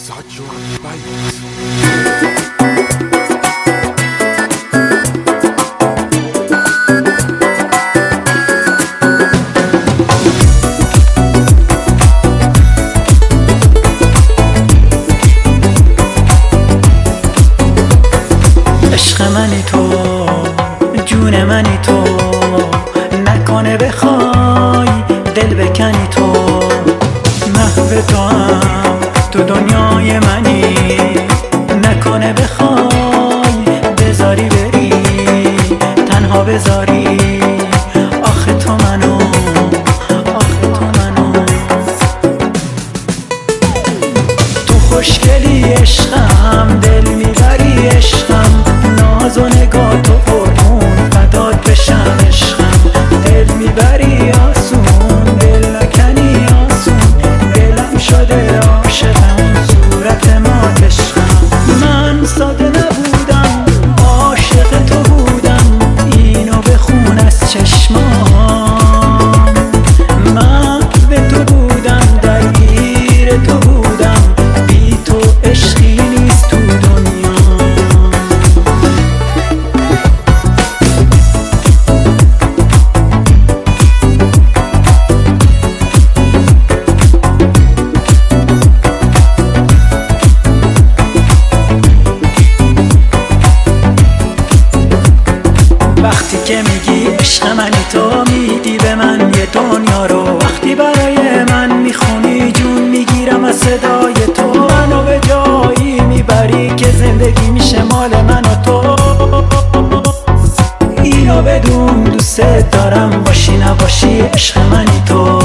Sajjad Bytes. عشق منی تو، جون منی تو، نکنه بخوای دل بکنی تو. محو تو هم تو دنیای منی، نکنه بخوای بذاری بری تنها بذاری. آخه تو منو، آخه تو منو، تو خوشگلی عشقم، دل میبری عشقم، ناز و نگاه تو قربون فدات بشم عشقم. دل میبری آسون، دل نکنی آسون، دلم شده عاشق اون صورت ما عشقم. من ساده نبودم عاشق تو بودم، اینو بخون از چشمام. من به تو بودم درگیر تو بودم، بی تو عشقی نیست تو دنیا. وقتی که میگی عشق منی تو، میدی به من یه دنیا رو. وقتی برای من میخونی جون میگیرم از صدای تو. منو به جایی میبری که زندگی میشه مال من و تو. اینو بدون دوست دارم، باشی نباشی عشق منی تو.